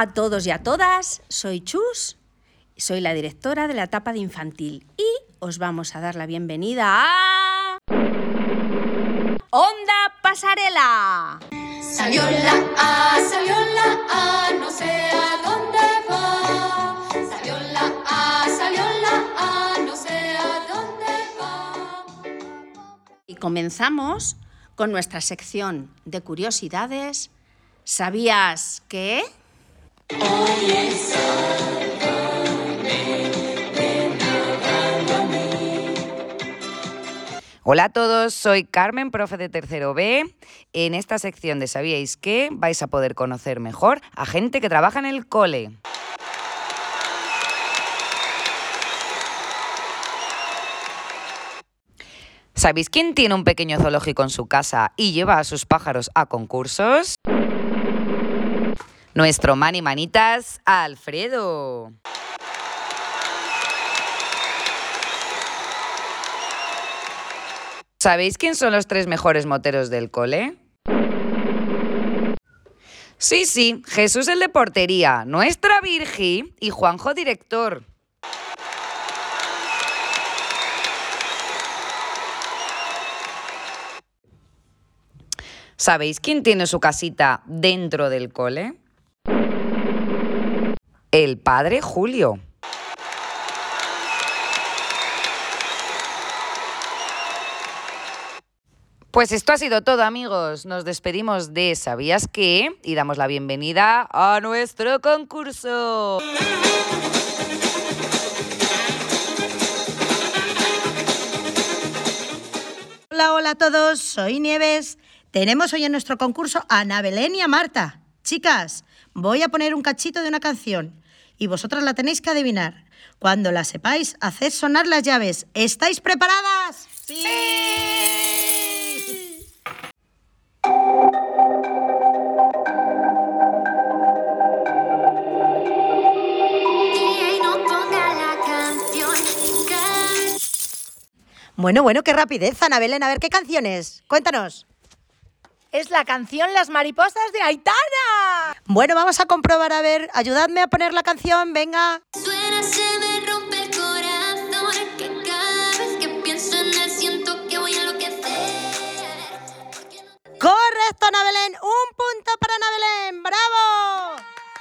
a todos y a todas, soy Chus, soy la directora de la etapa de infantil y os vamos a dar la bienvenida a... ¡Onda Pasarela! Salió la A, no sé a dónde va. Salió la A, no sé a dónde va. Y comenzamos con nuestra sección de curiosidades. ¿Sabías qué? Hola a todos, soy Carmen, profe de tercero B. En esta sección de ¿Sabíais qué? Vais a poder conocer mejor a gente que trabaja en el cole. ¿Sabéis quién tiene un pequeño zoológico en su casa y lleva a sus pájaros a concursos? Nuestro mani manitas, Alfredo. ¿Sabéis quién son los 3 mejores moteros del cole? Sí, Jesús el de portería, nuestra Virgi y Juanjo director. ¿Sabéis quién tiene su casita dentro del cole? El padre Julio. Pues esto ha sido todo, amigos. Nos despedimos de ¿Sabías qué? Y damos la bienvenida a nuestro concurso. Hola a todos, soy Nieves. Tenemos hoy en nuestro concurso a Ana Belén y a Marta. Chicas, voy a poner un cachito de una canción y vosotras la tenéis que adivinar. Cuando la sepáis, haced sonar las llaves. ¿Estáis preparadas? ¡Sí! Bueno, qué rapidez, Ana Belén. A ver, ¿qué canción es? Cuéntanos. Es la canción Las mariposas de Aitana. Bueno, vamos a comprobar, a ver, ayudadme a poner la canción, venga. Suena, se me rompe el corazón, que cada vez que pienso en él siento que voy a enloquecer. Correcto, Ana Belén. Un punto para Ana Belén. ¡Bravo!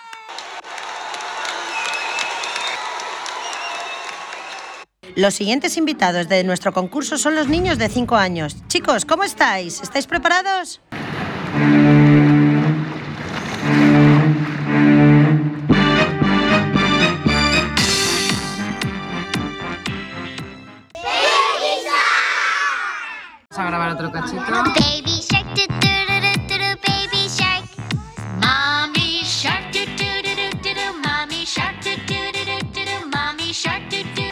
Los siguientes invitados de nuestro concurso son los niños de 5 años. Chicos, ¿cómo estáis? ¿Estáis preparados? Vamos a grabar otro cachito. Baby shark, do do do do do, baby shark. Mommy shark, do do do do do, mommy shark, do do do do do, mommy shark, do do.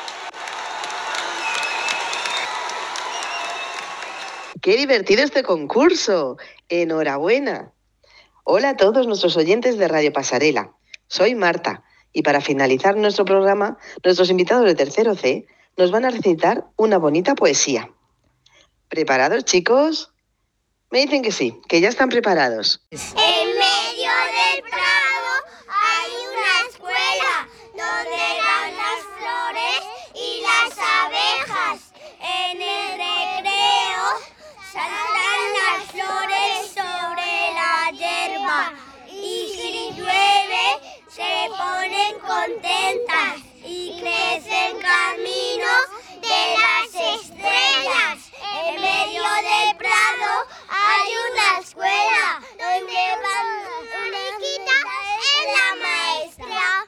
¡Qué divertido este concurso! ¡Enhorabuena! Hola a todos nuestros oyentes de Radio Pasarela. Soy Marta y para finalizar nuestro programa, nuestros invitados de tercero C nos van a recitar una bonita poesía. ¿Preparados, chicos? Me dicen que sí, que ya están preparados. En medio del prado hay una escuela donde van las flores y las abejas. En el recreo saltan las flores sobre la hierba y si llueve se ponen contentas y crecen camino de las estrellas. En medio del prado hay una escuela donde van Uniquita es la maestra.